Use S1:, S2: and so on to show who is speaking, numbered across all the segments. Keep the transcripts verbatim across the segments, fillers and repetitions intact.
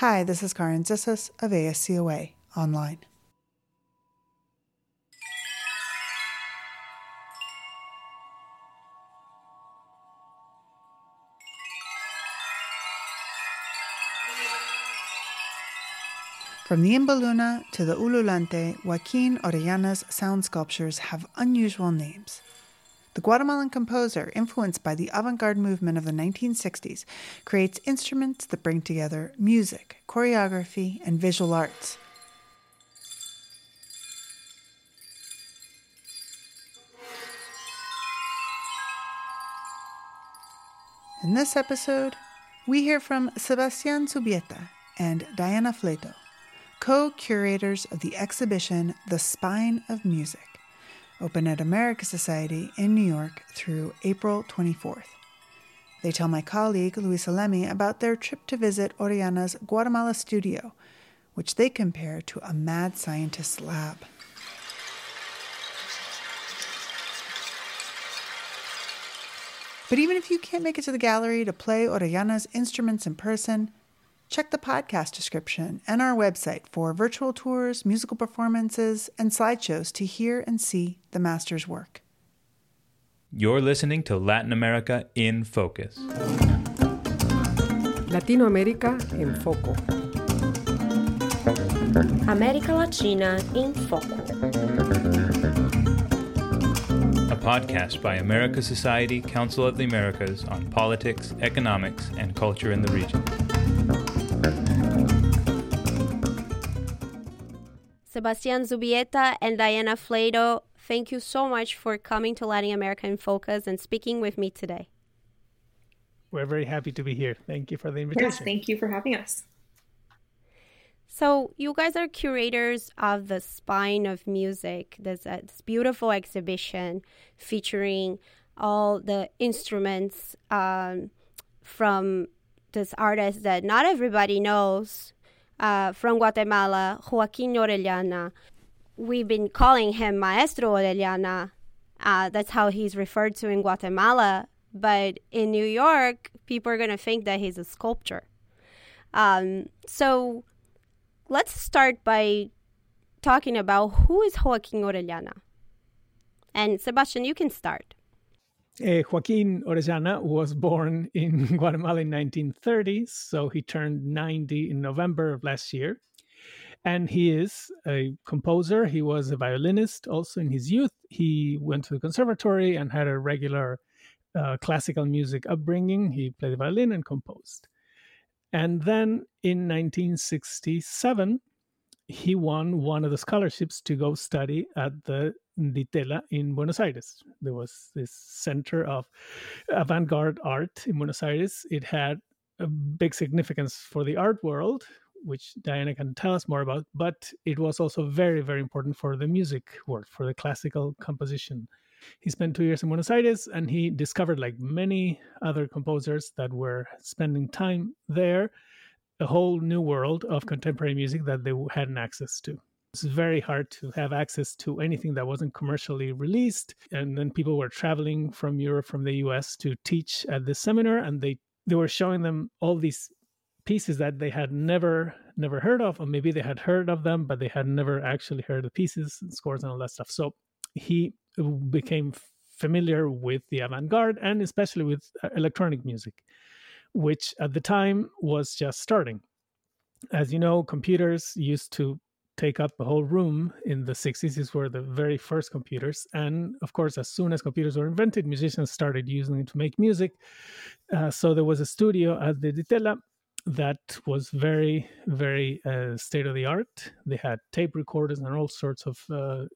S1: Hi, this is Karen Zissis of A S C O A Online. From the Imbaluna to the Ululante, Joaquin Orellana's sound sculptures have unusual names. The Guatemalan composer, influenced by the avant-garde movement of the nineteen sixties, creates instruments that bring together music, choreography, and visual arts. In this episode, we hear from Sebastián Zubieta and Diana Fleto, co-curators of the exhibition The Spine of Music, open at America Society in New York through April twenty-fourth. They tell my colleague Luisa Lemmy about their trip to visit Orellana's Guatemala studio, which they compare to a mad scientist's lab. But even if you can't make it to the gallery to play Orellana's instruments in person, check the podcast description and our website for virtual tours, musical performances, and slideshows to hear and see the master's work.
S2: You're listening to Latin America in Focus.
S3: Latinoamérica en Foco.
S4: América Latina em Foco.
S2: A podcast by America Society, Council of the Americas on politics, economics, and culture in the region.
S4: Sebastián Zubieta and Diana Fleto, thank you so much for coming to Latin America in Focus and speaking with me today.
S5: We're very happy to be here. Thank you for the invitation.
S6: Yes, thank you for having us.
S4: So you guys are curators of The Spine of Music, this, uh, this beautiful exhibition featuring all the instruments um, from this artist that not everybody knows, uh, from Guatemala, Joaquin Orellana. We've been calling him Maestro Orellana. Uh, that's how he's referred to in Guatemala. But in New York, people are going to think that he's a sculptor. Um, so... Let's start by talking about who is Joaquin Orellana. And Sebastián, you can start.
S5: Uh, Joaquin Orellana was born in Guatemala in nineteen thirty, so he turned ninety in November of last year. And he is a composer. He was a violinist also in his youth. He went to the conservatory and had a regular uh, classical music upbringing. He played the violin and composed. And then in nineteen sixty-seven, he won one of the scholarships to go study at the Ditela in Buenos Aires. There was this center of avant-garde art in Buenos Aires. It had a big significance for the art world, which Diana can tell us more about, but it was also very, very important for the music world, for the classical composition. He spent two years in Buenos Aires, and he discovered, like many other composers that were spending time there, a whole new world of contemporary music that they hadn't access to. It's very hard to have access to anything that wasn't commercially released. And then people were traveling from Europe, from the U S to teach at this seminar, and they, they were showing them all these pieces that they had never never heard of, or maybe they had heard of them, but they had never actually heard the pieces and scores and all that stuff. So he became familiar with the avant-garde and especially with electronic music, which at the time was just starting. As you know, computers used to take up a whole room in the sixties. These were the very first computers. And of course, as soon as computers were invented, musicians started using it to make music. Uh, so there was a studio at the Ditela that was very, very uh, state-of-the-art. They had tape recorders and all sorts of uh,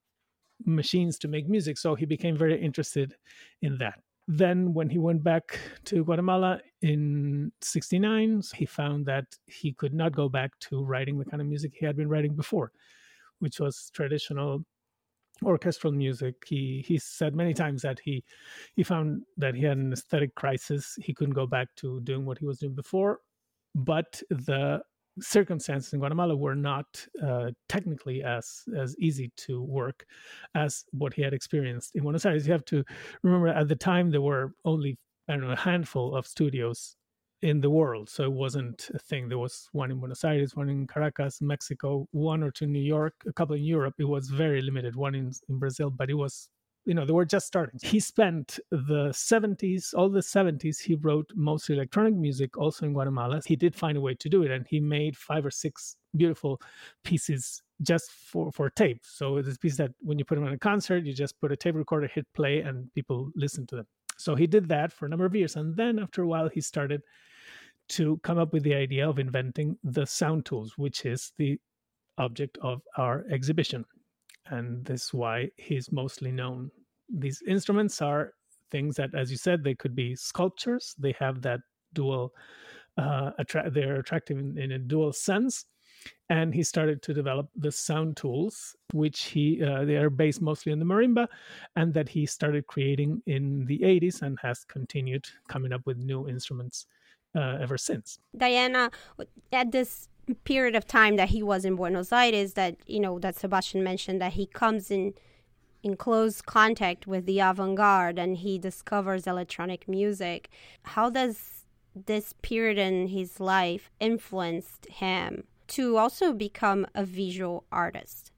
S5: machines to make music. So he became very interested in that. Then when he went back to Guatemala in sixty-nine, he found that he could not go back to writing the kind of music he had been writing before, which was traditional orchestral music. He he said many times that he he found that he had an aesthetic crisis. He couldn't go back to doing what he was doing before, but the circumstances in Guatemala were not uh, technically as as easy to work as what he had experienced in Buenos Aires. You have to remember at the time there were only, I don't know, a handful of studios in the world. So it wasn't a thing. There was one in Buenos Aires, one in Caracas, Mexico, one or two in New York, a couple in Europe. It was very limited, one in, in Brazil, but it was, you know, they were just starting. He spent the seventies, all the seventies, he wrote mostly electronic music also in Guatemala. He did find a way to do it, and he made five or six beautiful pieces just for, for tape. So it's a piece that when you put them on a concert, you just put a tape recorder, hit play, and people listen to them. So he did that for a number of years. And then after a while, he started to come up with the idea of inventing the sound tools, which is the object of our exhibition. And this is why he's mostly known. These instruments are things that, as you said, they could be sculptures. They have that dual, uh, attra- they're attractive in, in a dual sense. And he started to develop the sound tools, which he uh, they are based mostly on the marimba, and that he started creating in the eighties and has continued coming up with new instruments uh, ever since.
S4: Diana, at this period of time that he was in Buenos Aires, that, you know, that Sebastian mentioned, that he comes in in close contact with the avant-garde and he discovers electronic music. How does this period in his life influenced him to also become a visual artist?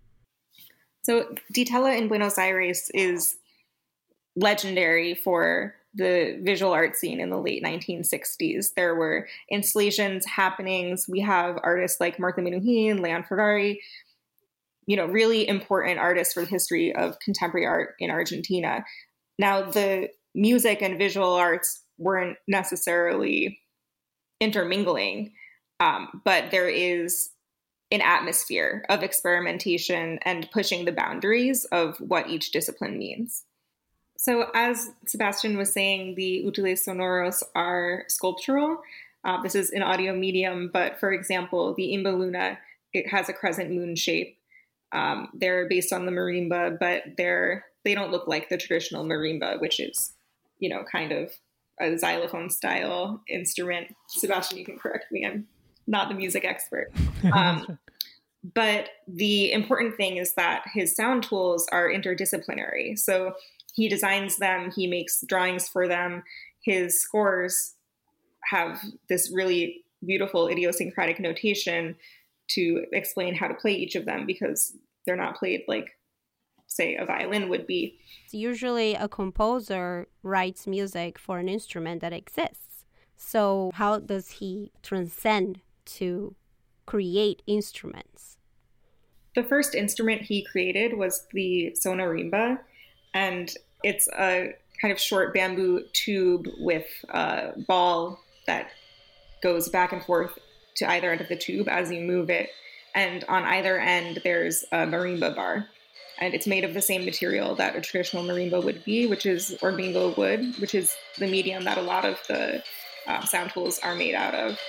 S6: So Di Tella in Buenos Aires is legendary for the visual art scene in the late nineteen sixties. There were installations, happenings. We have artists like Martha Minujín, Leon Ferrari, you know, really important artists for the history of contemporary art in Argentina. Now, the music and visual arts weren't necessarily intermingling, um, but there is an atmosphere of experimentation and pushing the boundaries of what each discipline means. So as Sebastian was saying, the útiles sonoros are sculptural. Uh, this is an audio medium, but for example, the Imba Luna, it has a crescent moon shape. Um, they're based on the marimba, but they're they don't look like the traditional marimba, which is, you know, kind of a xylophone style instrument. Sebastian, you can correct me. I'm not the music expert. Um, but the important thing is that his sound tools are interdisciplinary. So he designs them, he makes drawings for them. His scores have this really beautiful idiosyncratic notation to explain how to play each of them, because they're not played like, say, a violin would be.
S4: Usually a composer writes music for an instrument that exists. So how does he transcend to create instruments?
S6: The first instrument he created was the sonorimba, and it's a kind of short bamboo tube with a ball that goes back and forth to either end of the tube as you move it. And on either end, there's a marimba bar. And it's made of the same material that a traditional marimba would be, which is Ormingo wood, which is the medium that a lot of the uh, sound tools are made out of.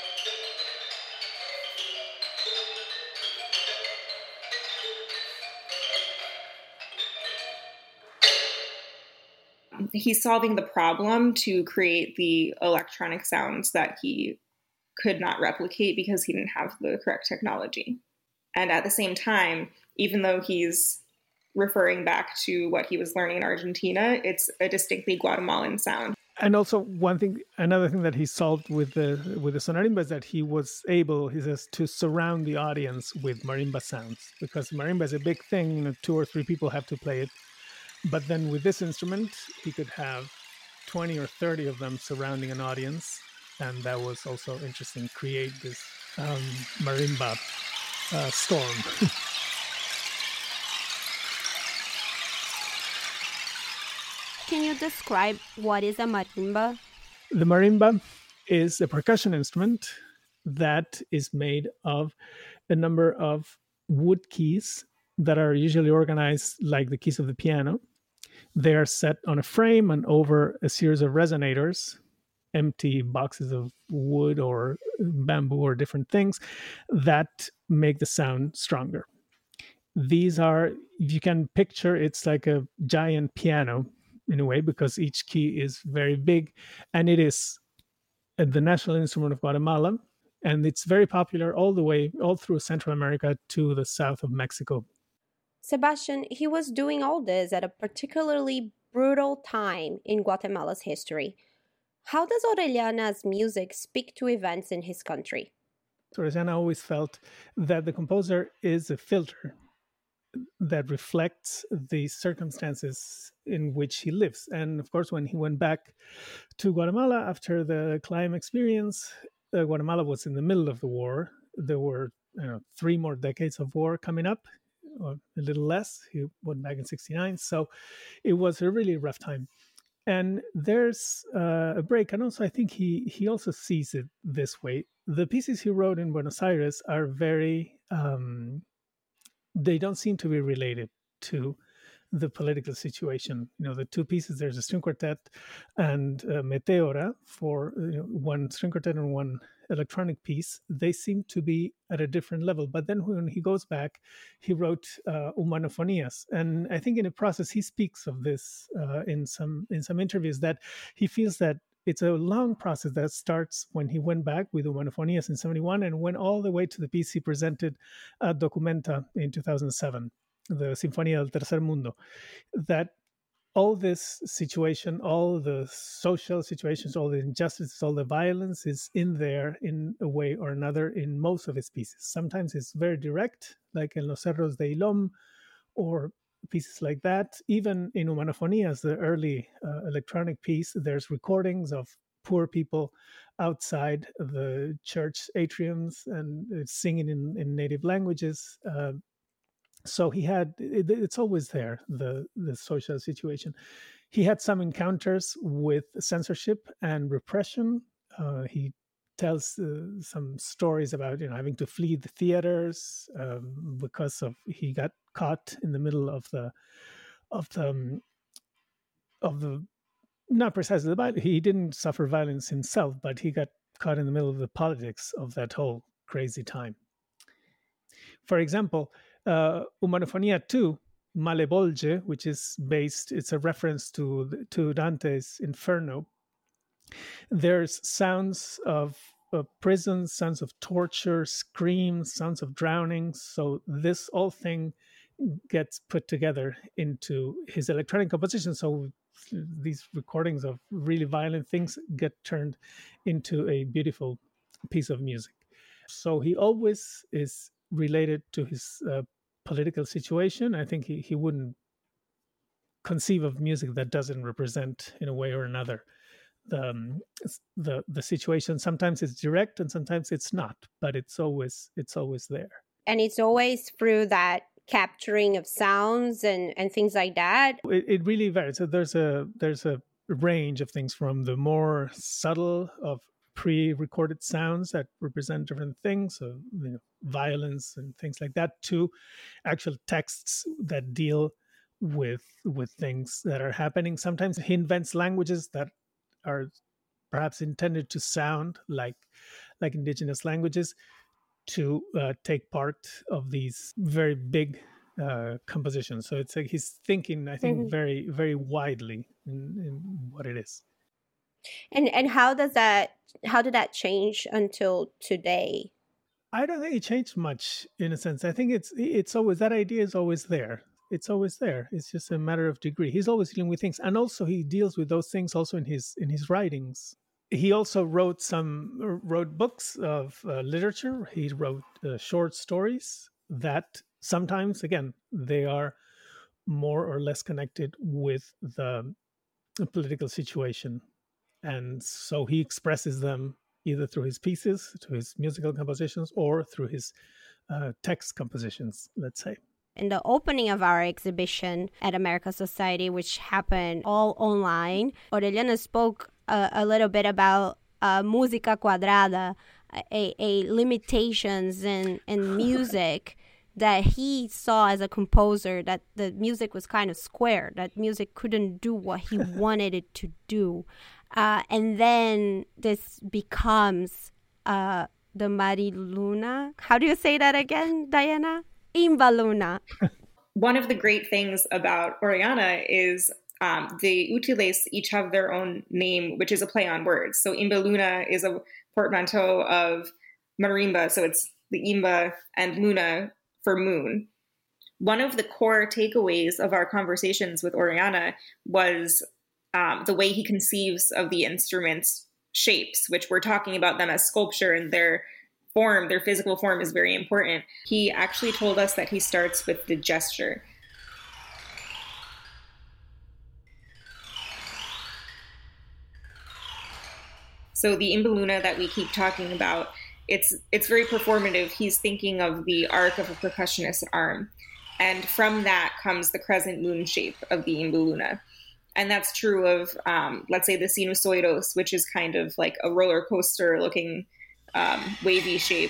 S6: He's solving the problem to create the electronic sounds that he could not replicate because he didn't have the correct technology. And at the same time, even though he's referring back to what he was learning in Argentina, it's a distinctly Guatemalan sound.
S5: And also one thing, another thing that he solved with the with the sonorimba is that he was able, he says, to surround the audience with marimba sounds, because marimba is a big thing. You know, two or three people have to play it. But then with this instrument, he could have twenty or thirty of them surrounding an audience. And that was also interesting, create this um, marimba uh, storm.
S4: Can you describe what is a marimba?
S5: The marimba is a percussion instrument that is made of a number of wood keys that are usually organized like the keys of the piano. They are set on a frame and over a series of resonators, empty boxes of wood or bamboo or different things that make the sound stronger. These are, if you can picture, it's like a giant piano in a way, because each key is very big, and it is the national instrument of Guatemala, and it's very popular all the way, all through Central America to the south of Mexico.
S4: Sebastian, he was doing all this at a particularly brutal time in Guatemala's history. How does Orellana's music speak to events in his country?
S5: Orellana always felt that the composer is a filter that reflects the circumstances in which he lives. And of course, when he went back to Guatemala after the Climb experience, uh, Guatemala was in the middle of the war. There were you know, three more decades of war coming up, or a little less. He went back in sixty-nine. So it was a really rough time. And there's uh, a break. And also, I think he, he also sees it this way. The pieces he wrote in Buenos Aires are very... Um, they don't seem to be related to the political situation. You know, the two pieces, there's a string quartet and uh, Meteora for you know, one string quartet and one electronic piece. They seem to be at a different level. But then when he goes back, he wrote uh, Humanofonías. And I think in the process, he speaks of this uh, in some in some interviews, that he feels that it's a long process that starts when he went back with Humanofonías in seventy-one and went all the way to the piece he presented at Documenta in two thousand seven, the Sinfonía del Tercer Mundo. That all this situation, all the social situations, all the injustices, all the violence is in there in a way or another in most of his pieces. Sometimes it's very direct, like in Los Cerros de Ilom, or pieces like that. Even in Humanofonías, the early uh, electronic piece, there's recordings of poor people outside the church atriums and singing in, in native languages. Uh, so he had, it, it's always there, the, the social situation. He had some encounters with censorship and repression. Uh, he tells uh, some stories about you know having to flee the theaters um, because of he got caught in the middle of the of the um, of the not precisely the violence. He didn't suffer violence himself, but he got caught in the middle of the politics of that whole crazy time. For example, uh, Humanofonía two, Malebolge, which is based, it's a reference to to Dante's Inferno. There's sounds of, of prison, sounds of torture, screams, sounds of drowning. So this whole thing gets put together into his electronic composition. So these recordings of really violent things get turned into a beautiful piece of music. So he always is related to his uh, political situation. I think he, he wouldn't conceive of music that doesn't represent, in a way or another, the um, the the situation. Sometimes it's direct and sometimes it's not, but it's always it's always there.
S4: And it's always through that capturing of sounds and, and things like that.
S5: It, it really varies. So there's a there's a range of things, from the more subtle of pre-recorded sounds that represent different things, so you know, violence and things like that, to actual texts that deal with with things that are happening. Sometimes he invents languages that are perhaps intended to sound like like indigenous languages, to uh, take part of these very big uh, compositions. So it's like he's thinking, I think, mm-hmm. very, very widely in, in what it is.
S4: And and how does that how did that change until today?
S5: I don't think it changed much, in a sense. I think it's it's always, that idea is always there. It's always there. It's just a matter of degree. He's always dealing with things, and also he deals with those things also in his in his writings. He also wrote some wrote books of uh, literature. He wrote uh, short stories that sometimes, again, they are more or less connected with the political situation, and so he expresses them either through his pieces, to his musical compositions, or through his uh, text compositions, let's say.
S4: In the opening of our exhibition at America Society, which happened all online, Orellana spoke uh, a little bit about uh, música cuadrada, a, a limitations in, in music that he saw as a composer, that the music was kind of square, that music couldn't do what he wanted it to do. Uh, and then this becomes uh, the Mariluna. How do you say that again, Diana? Invaluna.
S6: One of the great things about Orellana is um, the utiles each have their own name, which is a play on words. So Invaluna is a portmanteau of marimba, so it's the imba, and luna for moon. One of the core takeaways of our conversations with Orellana was um, the way he conceives of the instruments' shapes, which we're talking about them as sculpture, and their form, their physical form is very important. He actually told us that he starts with the gesture. So the Imbeluna that we keep talking about, it's it's very performative. He's thinking of the arc of a percussionist's arm. And from that comes the crescent moon shape of the Imbeluna. And that's true of, um, let's say, the sinusoidos, which is kind of like a roller coaster looking um, wavy shape.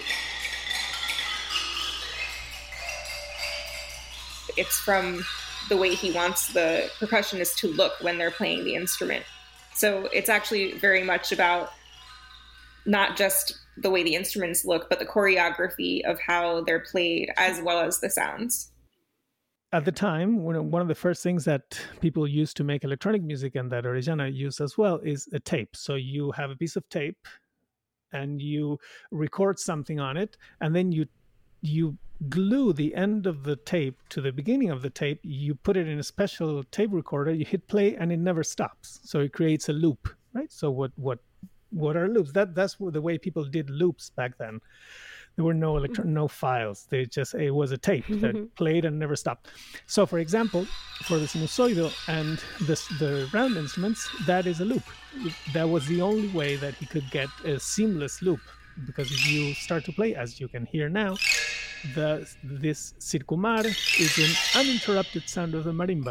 S6: It's from the way he wants the percussionist to look when they're playing the instrument. So it's actually very much about not just the way the instruments look, but the choreography of how they're played, as well as the sounds.
S5: At the time, one of the first things that people used to make electronic music, and that Orellana used as well, is a tape. So you have a piece of tape and you record something on it, and then you you glue the end of the tape to the beginning of the tape. You put it in a special tape recorder, you hit play, and it never stops. So it creates a loop, right? So what what what are loops? That that's the way people did loops back then. There were no electro- no files. They just it was a tape that mm-hmm. played and never stopped. So, for example, for the sinusoidal and this, the round instruments, that is a loop. That was the only way that he could get a seamless loop, because if you start to play, as you can hear now, the this circumar is an uninterrupted sound of the marimba.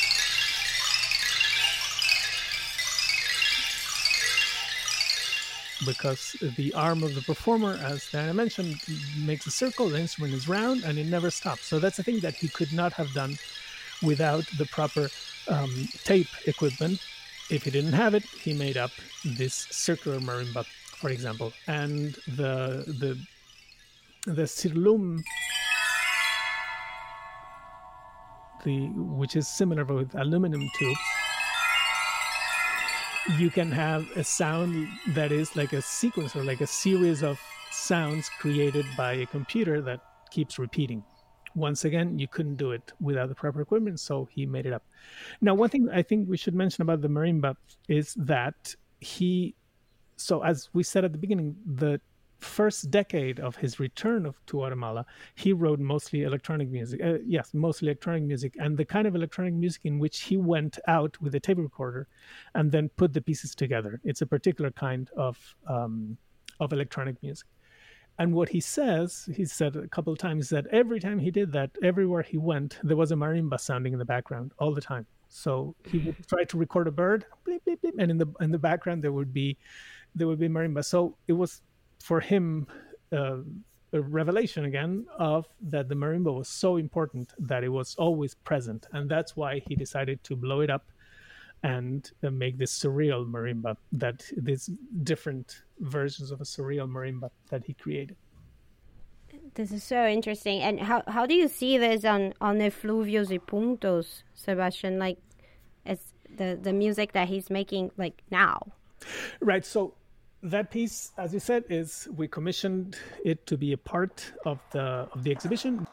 S5: Because the arm of the performer, as Diana mentioned, makes a circle, the instrument is round, and it never stops. So that's a thing that he could not have done without the proper um, tape equipment. If he didn't have it, he made up this circular marimba, for example. And the the the sirlum, the which is similar with aluminum tubes, you can have a sound that is like a sequence or like a series of sounds created by a computer that keeps repeating. Once again, you couldn't do it without the proper equipment, so he made it up. Now, one thing I think we should mention about the marimba is that he, so as we said at the beginning, the first decade of his return of, to Guatemala, he wrote mostly electronic music. Uh, yes, mostly electronic music, and the kind of electronic music in which he went out with a tape recorder and then put the pieces together. It's a particular kind of um, of electronic music. And what he says, he said a couple of times, that every time he did that, everywhere he went, there was a marimba sounding in the background all the time. So he would try to record a bird, bleep, bleep, bleep, and in the in the background there would be there would be marimba. So it was, for him, uh, a revelation again of that the marimba was so important that it was always present, and that's why he decided to blow it up and uh, make this surreal marimba, that these different versions of a surreal marimba that he created.
S4: This is so interesting. And how how do you see this on on Efluvios y Puntos, Sebastian? Like, it's the the music that he's making like now,
S5: right? So that piece, as you said, is we commissioned it to be a part of the of the exhibition.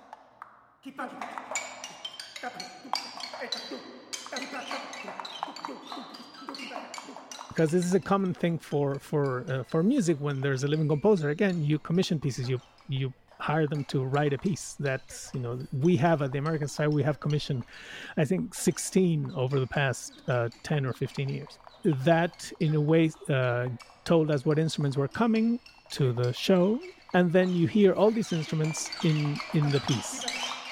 S5: Because this is a common thing for for uh, for music. When there's a living composer, again, you commission pieces, you you hire them to write a piece. That's, you know, we have at the American Society, we have commissioned, I think, sixteen over the past uh, ten or fifteen years. That, in a way, uh, told us what instruments were coming to the show, and then you hear all these instruments in in the piece.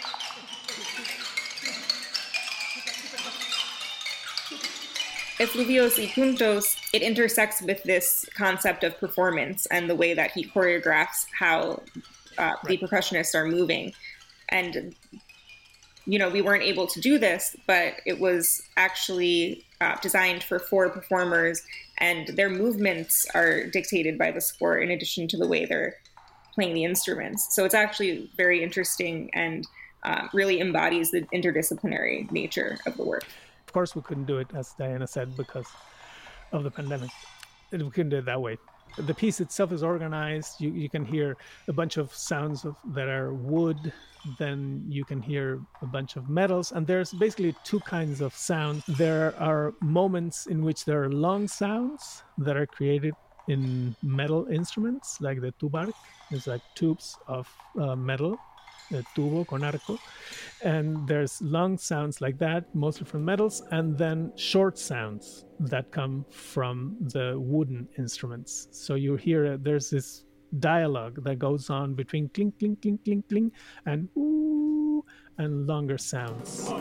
S6: Efluvios y Puntos, it intersects with this concept of performance and the way that he choreographs how uh, right. the percussionists are moving. And, you know, we weren't able to do this, but it was actually uh, designed for four performers, and their movements are dictated by the score in addition to the way they're playing the instruments. So it's actually very interesting and uh, really embodies the interdisciplinary nature of the work.
S5: Of course, we couldn't do it, as Diana said, because of the pandemic. We couldn't do it that way. The piece itself is organized. You, you can hear a bunch of sounds of, that are wood. Then you can hear a bunch of metals. And there's basically two kinds of sounds. There are moments in which there are long sounds that are created in metal instruments, like the tubark. It's like tubes of uh, metal, uh, tubo con arco. And there's long sounds like that, mostly from metals, and then short sounds that come from the wooden instruments. So you hear uh, there's this dialogue that goes on between clink, clink, clink, clink, clink, and ooh, and longer sounds.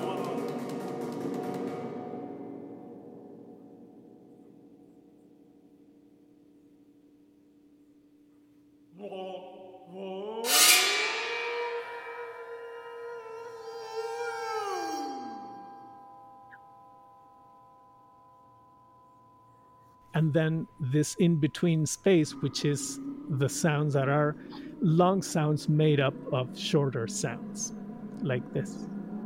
S5: And then this in-between space, which is the sounds that are long sounds made up of shorter sounds, like this.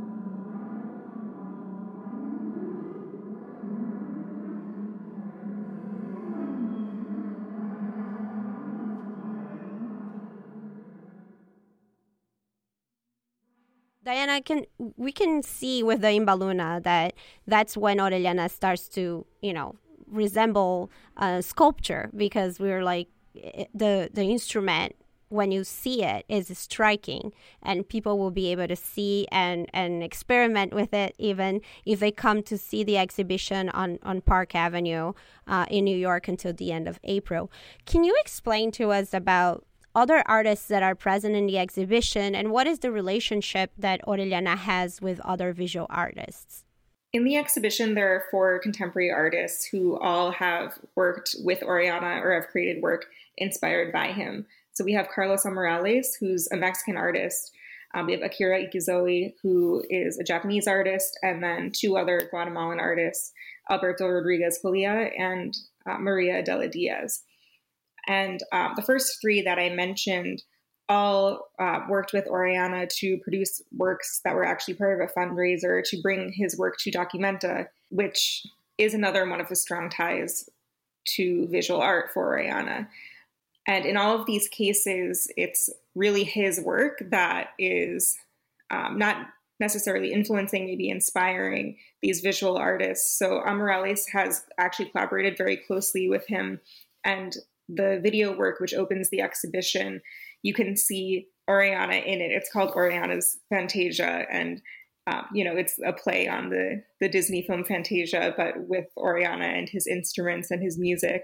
S4: Diana, can we can see with the Imbaluna that that's when Orellana starts to, you know, resemble uh, sculpture, because we're like the the instrument, when you see it, is striking, and people will be able to see and and experiment with it even if they come to see the exhibition on on Park Avenue uh, in New York until the end of April. Can you explain to us about other artists that are present in the exhibition, and what is the relationship that Orellana has with other visual artists?
S6: In the exhibition, there are four contemporary artists who all have worked with Orellana or have created work inspired by him. So we have Carlos Amorales, who's a Mexican artist. Um, we have Akira Ikezoe, who is a Japanese artist, and then two other Guatemalan artists, Alberto Rodriguez Colia and uh, Maria Adela Diaz. And um, the first three that I mentioned all uh, worked with Orellana to produce works that were actually part of a fundraiser to bring his work to Documenta, which is another one of the strong ties to visual art for Orellana. And in all of these cases, it's really his work that is um, not necessarily influencing, maybe inspiring these visual artists. So Amorales has actually collaborated very closely with him, and the video work, which opens the exhibition, you can see Orellana in it. It's called Orellana's Fantasia, and um, you know, it's a play on the the Disney film Fantasia, but with Orellana and his instruments and his music.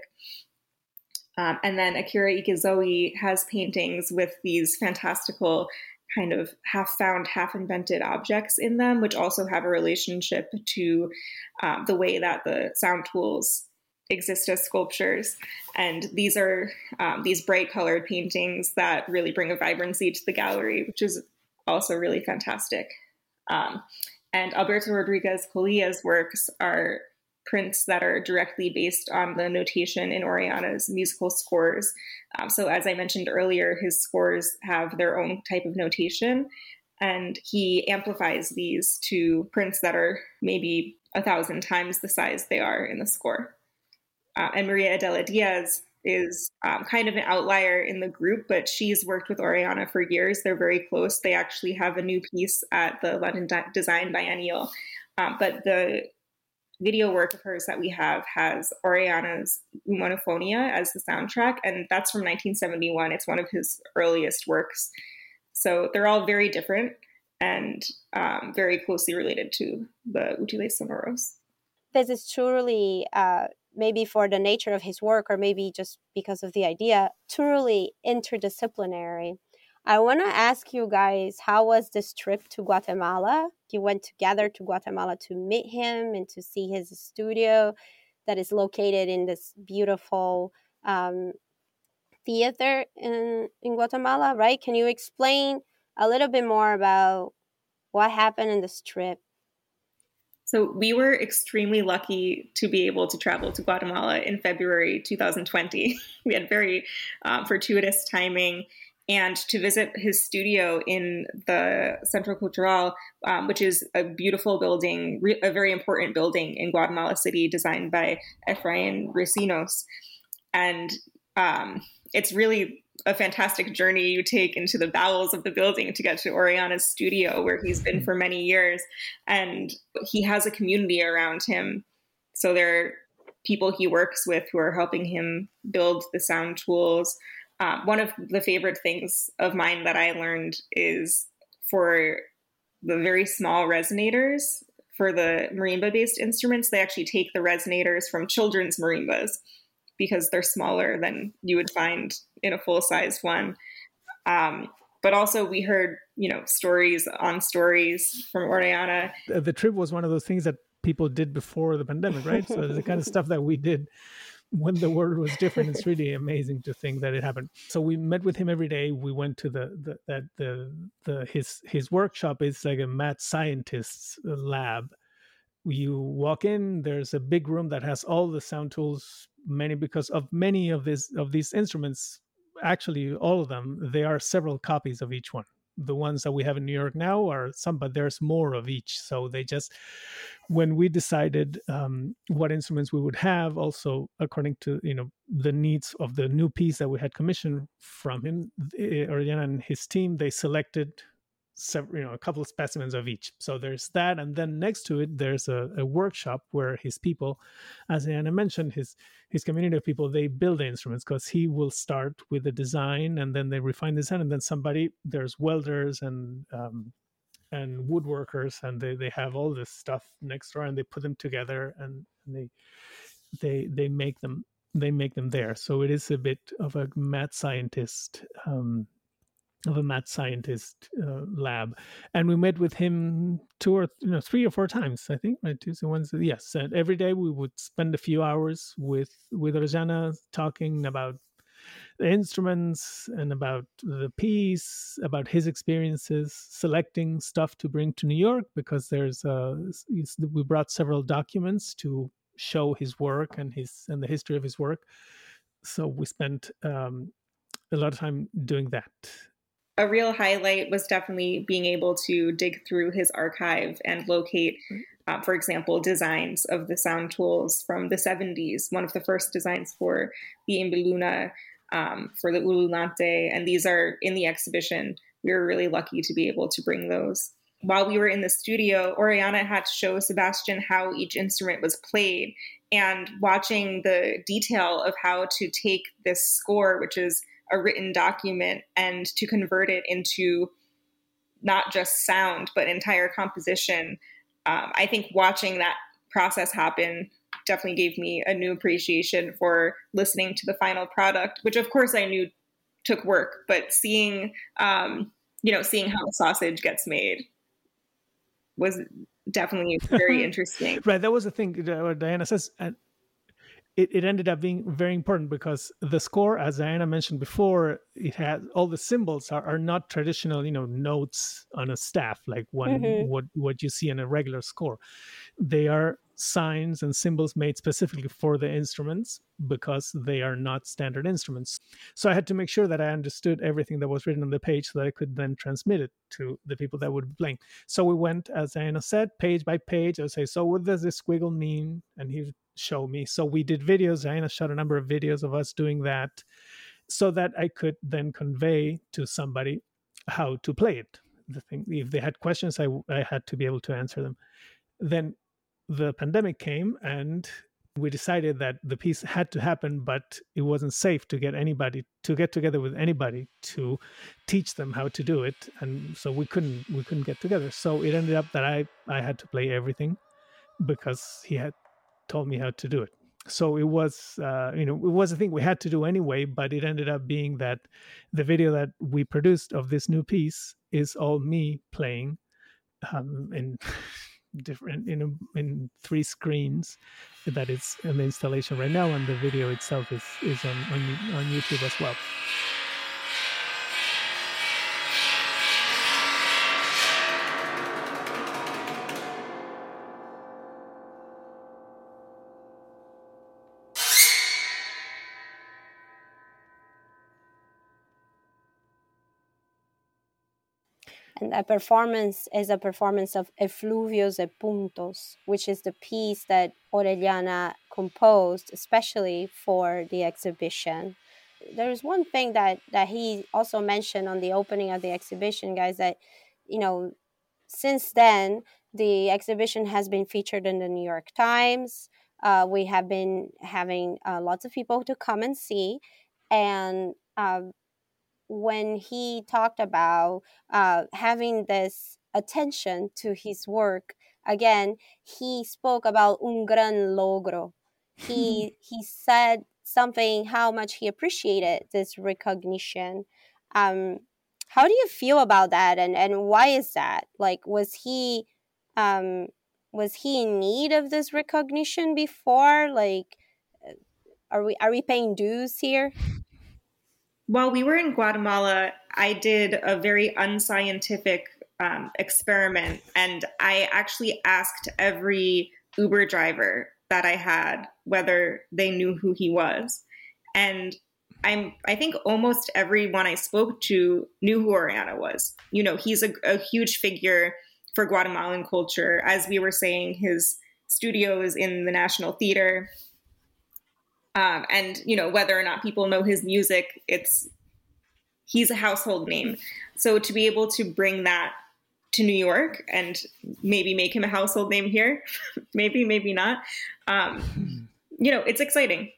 S6: Um, and then Akira Ikezoe has paintings with these fantastical kind of half-found, half-invented objects in them, which also have a relationship to um, the way that the sound tools exist as sculptures. And these are um, these bright colored paintings that really bring a vibrancy to the gallery, which is also really fantastic. Um, and Alberto Rodriguez Colia's works are prints that are directly based on the notation in Orellana's musical scores. Um, so as I mentioned earlier, his scores have their own type of notation, and he amplifies these to prints that are maybe a thousand times the size they are in the score. Uh, and Maria Adela Diaz is um, kind of an outlier in the group, but she's worked with Orellana for years. They're very close. They actually have a new piece at the London Di- Design Biennial. Um, but the video work of hers that we have has Orellana's Monofonia as the soundtrack, and that's from nineteen seventy-one. It's one of his earliest works. So they're all very different and um, very closely related to the Útiles Sonoros.
S4: This is truly, uh, maybe for the nature of his work, or maybe just because of the idea, truly interdisciplinary. I want to ask you guys, how was this trip to Guatemala? You went together to Guatemala to meet him and to see his studio that is located in this beautiful um, theater in, in Guatemala, right? Can you explain a little bit more about what happened in this trip?
S6: So we were extremely lucky to be able to travel to Guatemala in February two thousand twenty. We had very um, fortuitous timing, and to visit his studio in the Centro Cultural, um, which is a beautiful building, re- a very important building in Guatemala City, designed by Efraín Recinos. And um, it's really a fantastic journey you take into the bowels of the building to get to Orellana's studio, where he's been for many years. And he has a community around him. So there are people he works with who are helping him build the sound tools. Uh, one of the favorite things of mine that I learned is for the very small resonators, for the marimba-based instruments, they actually take the resonators from children's marimbas because they're smaller than you would find in a full-size one. Um, but also we heard, you know, stories on stories from Orellana.
S5: The, the trip was one of those things that people did before the pandemic, right? So the kind of stuff that we did when the world was different. It's really amazing to think that it happened. So we met with him every day. We went to the the that the the his his workshop is like a mad scientist's lab. You walk in, there's a big room that has all the sound tools, many because of many of this of these instruments, actually all of them, there are several copies of each one. The ones that we have in New York now are some, but there's more of each. So they just, when we decided um, what instruments we would have, also according to, you know, the needs of the new piece that we had commissioned from him, Orellana and his team, they selected several, you know, a couple of specimens of each. So there's that, and then next to it, there's a, a workshop where his people, as Anna mentioned, his his community of people, they build the instruments, because he will start with the design, and then they refine the design, and then somebody, there's welders and um, and woodworkers, and they, they have all this stuff next door, and they put them together, and, and they they they make them they make them there. So it is a bit of a mad scientist. Um, of a mad scientist uh, lab, and we met with him two or you know three or four times, I think, right? Tuesday, Wednesday, yes. And every day we would spend a few hours with with Orellana talking about the instruments and about the piece, about his experiences, selecting stuff to bring to New York, because there's uh, we brought several documents to show his work and his and the history of his work. So we spent um, a lot of time doing that.
S6: A real highlight was definitely being able to dig through his archive and locate, uh, for example, designs of the sound tools from the seventies. One of the first designs for the Imbeluna, um, for the Ululante, and these are in the exhibition. We were really lucky to be able to bring those. While we were in the studio, Orellana had to show Sebastian how each instrument was played, and watching the detail of how to take this score, which is a written document, and to convert it into not just sound, but entire composition. Um, I think watching that process happen definitely gave me a new appreciation for listening to the final product, which of course I knew took work, but seeing, um, you know, seeing how the sausage gets made was definitely very interesting.
S5: Right. That was the thing uh, Diana says. And It, it ended up being very important, because the score, as Diana mentioned before, it has all the symbols are, are not traditional, you know, notes on a staff like one mm-hmm. what what you see in a regular score. They are signs and symbols made specifically for the instruments, because they are not standard instruments. So I had to make sure that I understood everything that was written on the page, so that I could then transmit it to the people that would be playing. So we went, as Diana said, page by page. I would say, so what does this squiggle mean? And he would show me. So we did videos. Diana shot a number of videos of us doing that, so that I could then convey to somebody how to play it. The thing, if they had questions, I, I had to be able to answer them. Then the pandemic came, and we decided that the piece had to happen, but it wasn't safe to get anybody to get together with anybody to teach them how to do it, and so we couldn't we couldn't get together. So it ended up that I I had to play everything, because he had told me how to do it. So it was, uh, you know, it was a thing we had to do anyway, but it ended up being that the video that we produced of this new piece is all me playing um, in different, in, a, in three screens. That is in the installation right now, and the video itself is, is on, on, on YouTube as well.
S4: And a performance is a performance of Efluvios e Puntos, which is the piece that Orellana composed especially for the exhibition. there's one thing that, that he also mentioned on the opening of the exhibition, guys, that, you know, since then, the exhibition has been featured in the New York Times. Uh, we have been having uh, lots of people to come and see. And uh, when he talked about uh, having this attention to his work, again, he spoke about un gran logro. He he said something how much he appreciated this recognition. Um, how do you feel about that, and, and why is that? Like, was he um, was he in need of this recognition before? Like, are we are we paying dues here?
S6: While we were in Guatemala, I did a very unscientific um, experiment, and I actually asked every Uber driver that I had whether they knew who he was. And I'm, I think almost everyone I spoke to knew who Orellana was. You know, he's a, a huge figure for Guatemalan culture. As we were saying, his studio is in the National Theater. Um, and, you know, whether or not people know his music, it's he's a household name. So to be able to bring that to New York and maybe make him a household name here, maybe, maybe not, um, you know, it's exciting.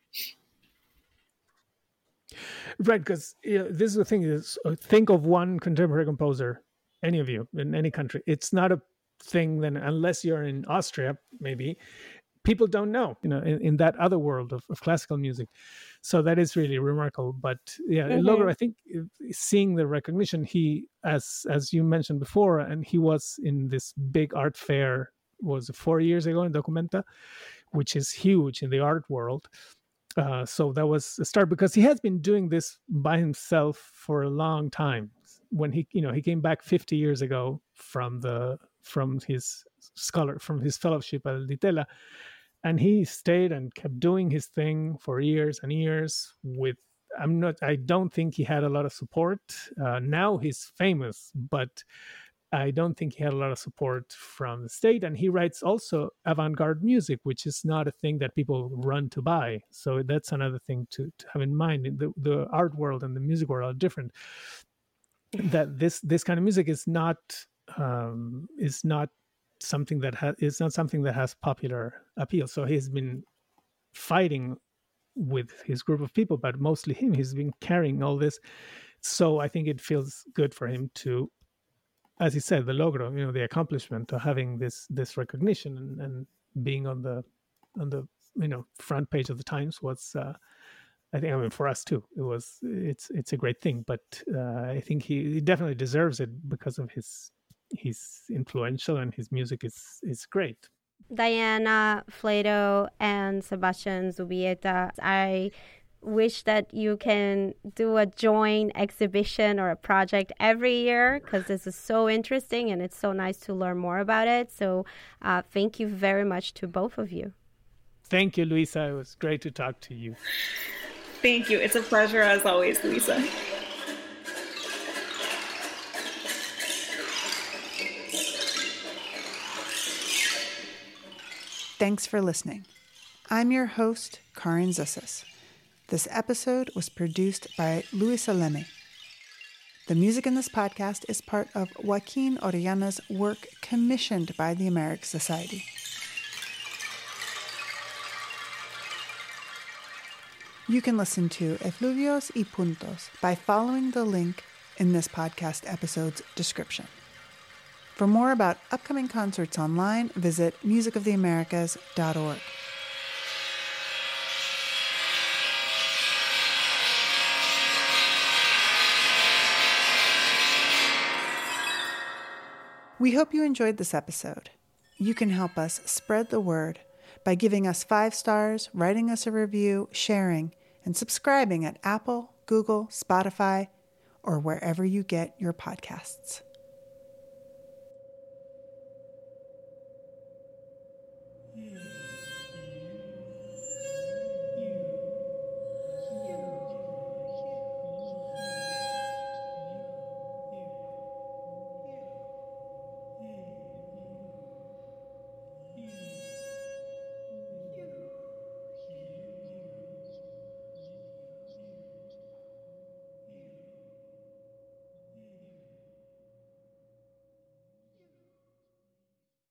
S5: Right, because you know, this is the thing is, think of one contemporary composer, any of you, in any country. It's not a thing then, unless you're in Austria, maybe, people don't know, you know, in, in that other world of, of classical music. So that is really remarkable. But yeah, mm-hmm. Logro, I think seeing the recognition, he, as as you mentioned before, and he was in this big art fair, was four years ago in Documenta, which is huge in the art world. Uh, so that was a start, because he has been doing this by himself for a long time. When he, you know, he came back fifty years ago from the from his scholar from his fellowship at Di Tella, and he stayed and kept doing his thing for years and years. With I'm not, I don't think he had a lot of support. Uh, now he's famous, but I don't think he had a lot of support from the state. And he writes also avant-garde music, which is not a thing that people run to buy. So that's another thing to, to have in mind. The, the art world and the music world are different. That this this kind of music is not um, is not something that has is not something that has popular appeal. So he's been fighting with his group of people, but mostly him. He's been carrying all this. So I think it feels good for him to, as he said, the logro, you know, the accomplishment of having this this recognition and, and being on the on the you know front page of the Times was, uh, I think, I mean, for us too, it was it's it's a great thing. But uh, I think he, he definitely deserves it because of his he's influential and his music is is great.
S4: Diana Fleto and Sebastian Zubieta, I wish that you can do a joint exhibition or a project every year, because this is so interesting and it's so nice to learn more about it. So uh, thank you very much to both of you.
S5: Thank you, Luisa. It was great to talk to you.
S6: Thank you. It's a pleasure as always, Luisa.
S1: Thanks for listening. I'm your host, Karin Zusas. This episode was produced by Luisa Leme. The music in this podcast is part of Joaquin Orellana's work commissioned by the American Society. You can listen to Efluvios y Puntos by following the link in this podcast episode's description. For more about upcoming concerts online, visit music of the americas dot org. We hope you enjoyed this episode. You can help us spread the word by giving us five stars, writing us a review, sharing, and subscribing at Apple, Google, Spotify, or wherever you get your podcasts.